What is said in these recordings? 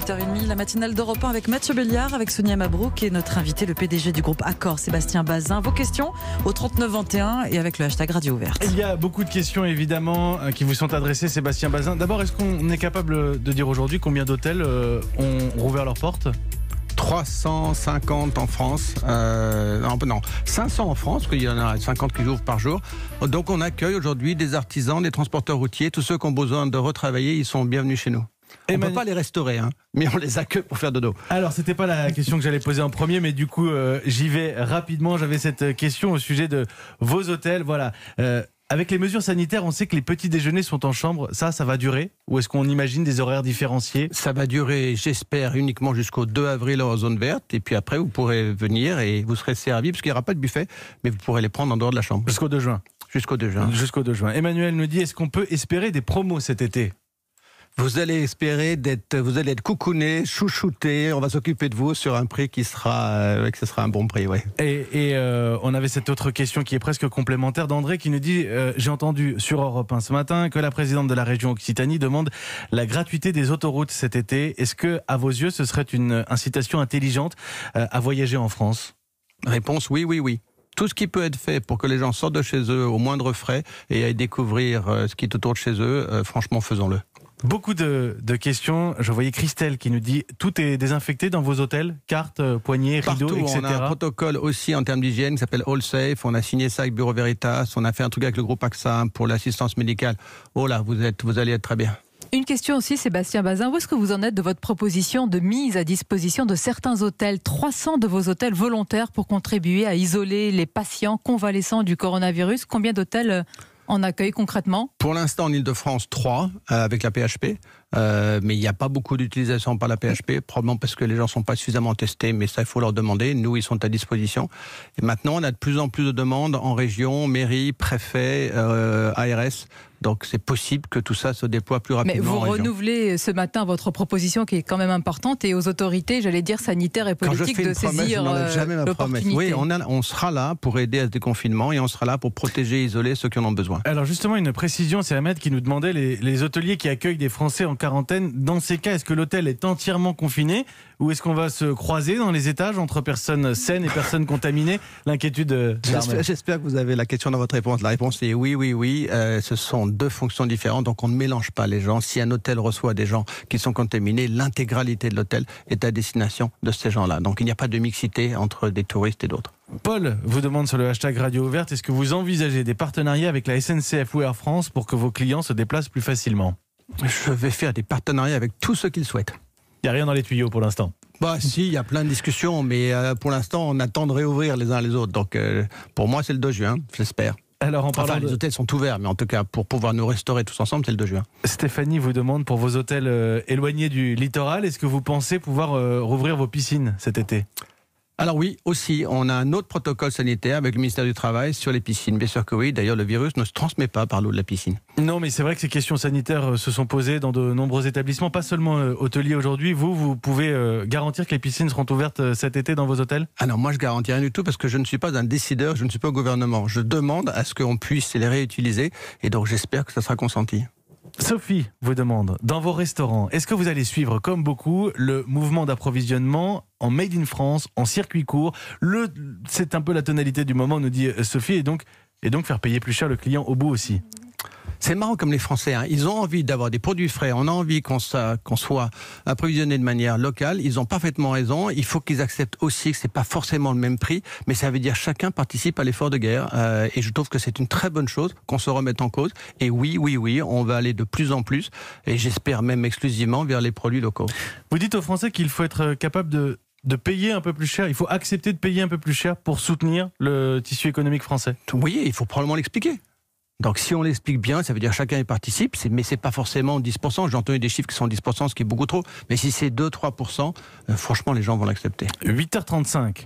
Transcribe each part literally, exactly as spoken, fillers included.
huit heures trente, la matinale d'Europe un avec Mathieu Béliard, avec Sonia Mabrouk et notre invité, le P D G du groupe Accor, Sébastien Bazin. Vos questions au trente-neuf vingt et un et avec le hashtag Radio Ouverte. Il y a beaucoup de questions évidemment qui vous sont adressées, Sébastien Bazin. D'abord, est-ce qu'on est capable de dire aujourd'hui combien d'hôtels ont rouvert leurs portes ? trois cent cinquante en France, euh, non, non, cinq cents en France, parce qu'il y en a cinquante qui ouvrent par jour. Donc on accueille aujourd'hui des artisans, des transporteurs routiers, tous ceux qui ont besoin de retravailler, ils sont bienvenus chez nous. On ne peut pas les restaurer, hein, mais on les accueille pour faire dodo. Alors, c'était pas la question que j'allais poser en premier, mais du coup, euh, j'y vais rapidement. J'avais cette question au sujet de vos hôtels. Voilà. Euh, avec les mesures sanitaires, on sait que les petits déjeuners sont en chambre. Ça, ça va durer ? Ou est-ce qu'on imagine des horaires différenciés ? Ça va durer, j'espère, uniquement jusqu'au deux avril en zone verte. Et puis après, vous pourrez venir et vous serez servi, parce qu'il n'y aura pas de buffet, mais vous pourrez les prendre en dehors de la chambre. Jusqu'au deux juin. Jusqu'au deux juin. Jusqu'au deux juin. Emmanuel nous dit, est-ce qu'on peut espérer des promos cet été ? Vous allez espérer d'être, vous allez être coucouné, chouchouté. On va s'occuper de vous sur un prix qui sera, euh, que ce sera un bon prix, ouais. Et, et euh, on avait cette autre question qui est presque complémentaire d'André qui nous dit, euh, j'ai entendu sur Europe un ce matin que la présidente de la région Occitanie demande la gratuité des autoroutes cet été. Est-ce que, à vos yeux, ce serait une incitation intelligente euh, à voyager en France ? Réponse oui, oui, oui. Tout ce qui peut être fait pour que les gens sortent de chez eux au moindre frais et aillent découvrir euh, ce qui est autour de chez eux, euh, franchement, faisons-le. Beaucoup de, de questions. Je voyais Christelle qui nous dit tout est désinfecté dans vos hôtels, cartes, poignées, rideaux, Partout, et cetera. On a un protocole aussi en termes d'hygiène qui s'appelle All Safe. On a signé ça avec Bureau Veritas. On a fait un truc avec le groupe A X A pour l'assistance médicale. Oh là, vous êtes, vous allez être très bien. Une question aussi, Sébastien Bazin. Où est-ce que vous en êtes de votre proposition de mise à disposition de certains hôtels, trois cents de vos hôtels volontaires pour contribuer à isoler les patients convalescents du coronavirus ? Combien d'hôtels en accueil concrètement ? Pour l'instant, en Ile-de-France, trois, euh, avec la P H P. Euh, mais il n'y a pas beaucoup d'utilisation par la P H P, probablement parce que les gens ne sont pas suffisamment testés, mais ça, il faut leur demander. Nous, ils sont à disposition. Et maintenant, on a de plus en plus de demandes en région, mairie, préfet, euh, A R S. Donc, c'est possible que tout ça se déploie plus rapidement. Mais vous en région. renouvelez ce matin votre proposition qui est quand même importante et aux autorités, j'allais dire, sanitaires et politiques de promesse, saisir je jamais ma promesse. Oui, on, a, on sera là pour aider à ce déconfinement et on sera là pour protéger et isoler ceux qui en ont besoin. Alors justement, une précision, c'est Ahmed qui nous demandait les, les hôteliers qui accueillent des Français en quarantaine. Dans ces cas, est-ce que l'hôtel est entièrement confiné ou est-ce qu'on va se croiser dans les étages entre personnes saines et personnes contaminées ? L'inquiétude. J'espère, j'espère que vous avez la question dans votre réponse. La réponse est oui, oui, oui. Euh, ce sont deux fonctions différentes, donc on ne mélange pas les gens. Si un hôtel reçoit des gens qui sont contaminés, l'intégralité de l'hôtel est à destination de ces gens-là. Donc il n'y a pas de mixité entre des touristes et d'autres. Paul vous demande sur le hashtag Radio Ouverte, est-ce que vous envisagez des partenariats avec la S N C F ou Air France pour que vos clients se déplacent plus facilement ? Je vais faire des partenariats avec tous ceux qu'ils souhaitent. Il n'y a rien dans les tuyaux pour l'instant. Bah si, il y a plein de discussions, mais euh, pour l'instant, on attend de réouvrir les uns les autres. Donc euh, pour moi, c'est le deux juin, j'espère. Alors, en parlant enfin, de... les hôtels sont ouverts, mais en tout cas, pour pouvoir nous restaurer tous ensemble, c'est le deux juin. Stéphanie vous demande pour vos hôtels euh, éloignés du littoral, est-ce que vous pensez pouvoir euh, rouvrir vos piscines cet été ? Alors oui, aussi, on a un autre protocole sanitaire avec le ministère du Travail sur les piscines. Bien sûr que oui, d'ailleurs le virus ne se transmet pas par l'eau de la piscine. Non, mais c'est vrai que ces questions sanitaires se sont posées dans de nombreux établissements, pas seulement euh, hôteliers aujourd'hui. Vous, vous pouvez euh, garantir que les piscines seront ouvertes euh, cet été dans vos hôtels ? Ah non, moi je garantis rien du tout parce que je ne suis pas un décideur, je ne suis pas au gouvernement. Je demande à ce qu'on puisse les réutiliser et donc j'espère que ça sera consenti. Sophie vous demande, dans vos restaurants, est-ce que vous allez suivre, comme beaucoup, le mouvement d'approvisionnement en Made in France, en circuit court ? le, C'est un peu la tonalité du moment, nous dit Sophie, et donc, et donc faire payer plus cher le client au bout aussi. C'est marrant comme les Français, hein. Ils ont envie d'avoir des produits frais, on a envie qu'on, ça, qu'on soit approvisionné de manière locale, ils ont parfaitement raison, il faut qu'ils acceptent aussi que c'est pas forcément le même prix, mais ça veut dire chacun participe à l'effort de guerre, euh, et je trouve que c'est une très bonne chose qu'on se remette en cause, et oui, oui, oui, on va aller de plus en plus, et j'espère même exclusivement vers les produits locaux. Vous dites aux Français qu'il faut être capable de... de payer un peu plus cher, il faut accepter de payer un peu plus cher pour soutenir le tissu économique français. Oui, il faut probablement l'expliquer. Donc si on l'explique bien, ça veut dire chacun y participe, c'est, mais c'est pas forcément dix pour cent. J'ai entendu des chiffres qui sont dix pour cent, ce qui est beaucoup trop. Mais si c'est deux à trois pour cent, euh, franchement, les gens vont l'accepter. huit heures trente-cinq.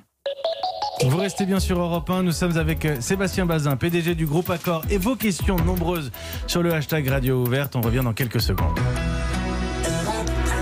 Vous restez bien sur Europe un, nous sommes avec Sébastien Bazin, P D G du groupe Accor, et vos questions nombreuses sur le hashtag Radio Ouverte. On revient dans quelques secondes.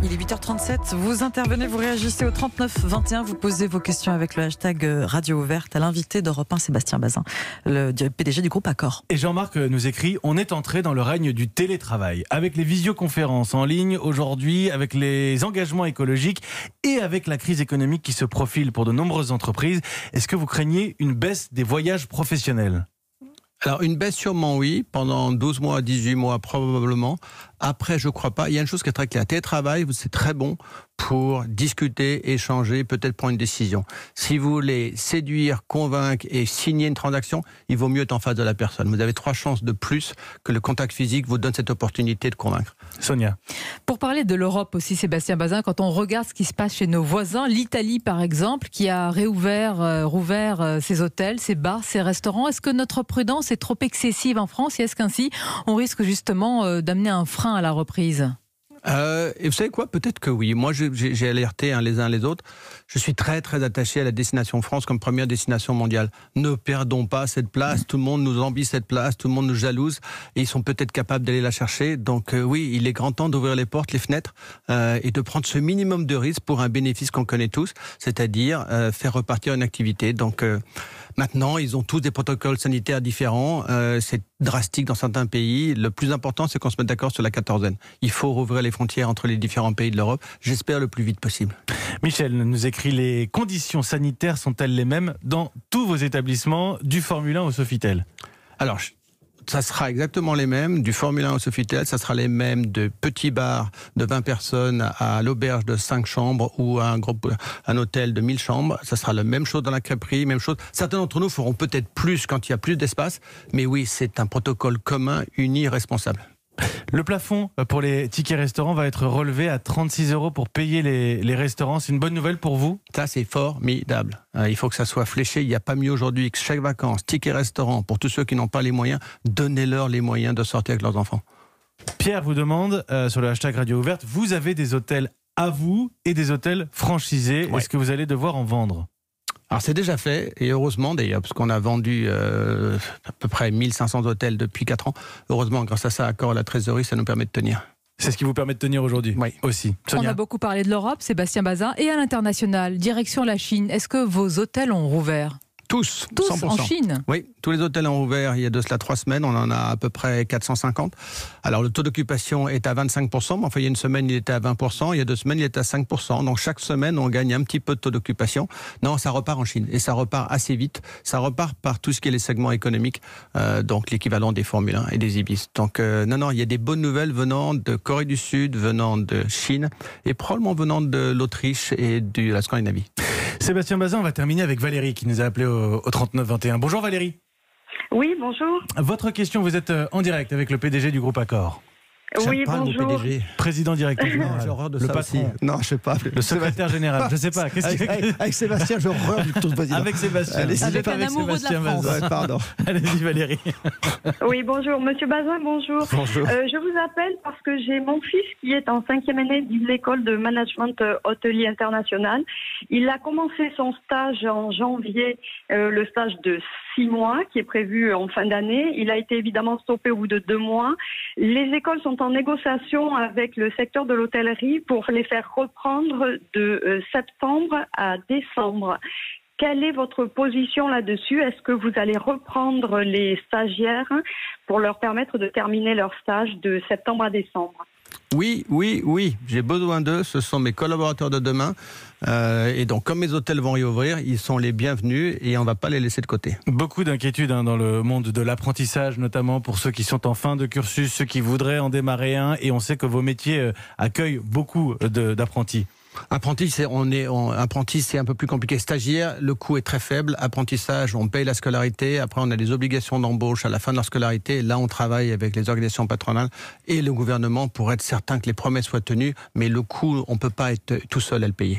Il est huit heures trente-sept, vous intervenez, vous réagissez au trente-neuf vingt et un, vous posez vos questions avec le hashtag Radio Ouverte à l'invité d'Europe un, Sébastien Bazin, le P D G du groupe Accor. Et Jean-Marc nous écrit, on est entré dans le règne du télétravail, avec les visioconférences en ligne aujourd'hui, avec les engagements écologiques et avec la crise économique qui se profile pour de nombreuses entreprises. Est-ce que vous craignez une baisse des voyages professionnels ? Alors une baisse sûrement oui, pendant douze mois, dix-huit mois probablement. Après je crois pas, il y a une chose qui est très claire, télétravail c'est très bon pour discuter, échanger, peut-être prendre une décision. Si vous voulez séduire, convaincre et signer une transaction, il vaut mieux être en face de la personne. Vous avez trois chances de plus que le contact physique vous donne cette opportunité de convaincre. Sonia. Pour parler de l'Europe aussi, Sébastien Bazin, quand on regarde ce qui se passe chez nos voisins, l'Italie par exemple, qui a réouvert, euh, rouvert euh, ses hôtels, ses bars, ses restaurants, est-ce que notre prudence est trop excessive en France et est-ce qu'ainsi on risque justement euh, d'amener un frein à la reprise ? Euh, et vous savez quoi ? Peut-être que oui. Moi, j'ai, j'ai alerté hein, les uns les autres. Je suis très, très attaché à la destination France comme première destination mondiale. Ne perdons pas cette place. Tout le monde nous envie cette place. Tout le monde nous jalouse. Et ils sont peut-être capables d'aller la chercher. Donc euh, oui, il est grand temps d'ouvrir les portes, les fenêtres euh, et de prendre ce minimum de risque pour un bénéfice qu'on connaît tous, c'est-à-dire euh, faire repartir une activité. Donc euh, maintenant, ils ont tous des protocoles sanitaires différents. Euh, c'est drastique dans certains pays. Le plus important, c'est qu'on se mette d'accord sur la quatorzaine. Il faut rouvrir les frontières entre les différents pays de l'Europe. J'espère le plus vite possible. Michel nous écrit, les conditions sanitaires sont-elles les mêmes dans tous vos établissements, du Formule un au Sofitel ? Alors, ça sera exactement les mêmes, du Formule un au Sofitel, ça sera les mêmes de petits bars de vingt personnes à l'auberge de cinq chambres ou à un, groupe, un hôtel de mille chambres. Ça sera la même chose dans la crêperie, même chose. Certains d'entre nous feront peut-être plus quand il y a plus d'espace, mais oui, c'est un protocole commun, uni, responsable. Le plafond pour les tickets restaurants va être relevé à trente-six euros pour payer les, les restaurants. C'est une bonne nouvelle pour vous ? Ça, c'est formidable. Il faut que ça soit fléché. Il n'y a pas mieux aujourd'hui que chaque vacances, tickets restaurant, pour tous ceux qui n'ont pas les moyens, donnez-leur les moyens de sortir avec leurs enfants. Pierre vous demande, euh, sur le hashtag Radio Ouverte, vous avez des hôtels à vous et des hôtels franchisés. Ouais. Est-ce que vous allez devoir en vendre ? Alors c'est déjà fait, et heureusement d'ailleurs, parce qu'on a vendu euh, à peu près mille cinq cents hôtels depuis quatre ans. Heureusement, grâce à ça, Accor, la trésorerie, ça nous permet de tenir. C'est ce qui vous permet de tenir aujourd'hui ? Oui. Aussi. Sonia. On a beaucoup parlé de l'Europe, Sébastien Bazin, et à l'international, direction la Chine. Est-ce que vos hôtels ont rouvert ? Tous, Tous cent pour cent. En Chine ? Oui, tous les hôtels ont ouvert il y a de cela trois semaines, on en a à peu près quatre cent cinquante. Alors le taux d'occupation est à vingt-cinq pour cent, mais enfin il y a une semaine il était à vingt pour cent, il y a deux semaines il était à cinq pour cent. Donc chaque semaine on gagne un petit peu de taux d'occupation. Non, ça repart en Chine et ça repart assez vite. Ça repart par tout ce qui est les segments économiques, euh, donc l'équivalent des Formule un et des Ibis. Donc euh, non, non, il y a des bonnes nouvelles venant de Corée du Sud, venant de Chine et probablement venant de l'Autriche et de la Scandinavie. Sébastien Bazin, on va terminer avec Valérie qui nous a appelé au, au trente-neuf vingt et un. Bonjour Valérie. Oui, bonjour. Votre question, vous êtes en direct avec le P D G du groupe Accor. Oui, pas bonjour. Le P D G. Président directeur général. J'ai horreur de le ça patron. aussi. Non, je sais pas. Le secrétaire général, je sais pas. Qu'est-ce avec, que... avec, avec Sébastien, j'ai horreur du tout président. Avec Sébastien. Allez, avec un amoureux de la France. Ouais, pardon. Allez-y Valérie. Oui, bonjour. Monsieur Bazin, bonjour. Bonjour. Euh, je vous appelle parce que j'ai mon fils qui est en cinquième année de l'école de management hôtelier international. Il a commencé son stage en janvier, euh, le stage de six mois qui est prévu en fin d'année. Il a été évidemment stoppé au bout de deux mois. Les écoles sont en négociation avec le secteur de l'hôtellerie pour les faire reprendre de euh, septembre à décembre. Quelle est votre position là-dessus ? Est-ce que vous allez reprendre les stagiaires pour leur permettre de terminer leur stage de septembre à décembre ? Oui, oui, oui, j'ai besoin d'eux, ce sont mes collaborateurs de demain. Euh, et donc, comme mes hôtels vont réouvrir, ils sont les bienvenus et on ne va pas les laisser de côté. Beaucoup d'inquiétudes hein, dans le monde de l'apprentissage, notamment pour ceux qui sont en fin de cursus, ceux qui voudraient en démarrer un. Et on sait que vos métiers euh, accueillent beaucoup de, d'apprentis. Apprenti, c'est, on est, on, apprenti, c'est un peu plus compliqué. Stagiaire, le coût est très faible. Apprentissage, on paye la scolarité. Après, on a des obligations d'embauche à la fin de leur scolarité. Là, on travaille avec les organisations patronales et le gouvernement pour être certain que les promesses soient tenues. Mais le coût, on ne peut pas être tout seul à le payer.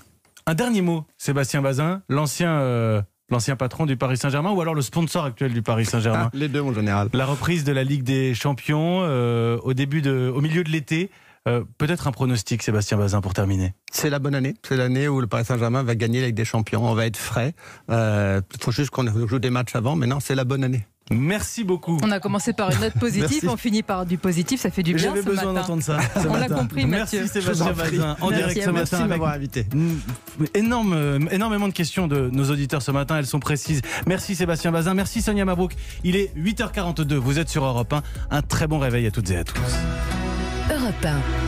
Un dernier mot, Sébastien Bazin, l'ancien... Euh... L'ancien patron du Paris Saint-Germain ou alors le sponsor actuel du Paris Saint-Germain. Ah, les deux, mon général. La reprise de la Ligue des Champions euh, au début de, au milieu de l'été. Euh, peut-être un pronostic, Sébastien Bazin, pour terminer. C'est la bonne année. C'est l'année où le Paris Saint-Germain va gagner la Ligue des Champions. On va être frais. Il euh, faut juste qu'on joue des matchs avant, mais non, c'est la bonne année. Merci beaucoup. On a commencé par une note positive, on finit par du positif, ça fait du bien. J'avais ce besoin matin. d'entendre ça. Ce On l'a matin. compris, Mathieu. Merci Sébastien Bazin, en Merci direct à ce vous. matin. Merci de avec m'avoir invité. Énorme, énormément de questions de nos auditeurs ce matin, elles sont précises. Merci Sébastien Bazin, merci Sonia Mabrouk. Il est huit heures quarante-deux, vous êtes sur Europe un. Un très bon réveil à toutes et à tous. Europe un.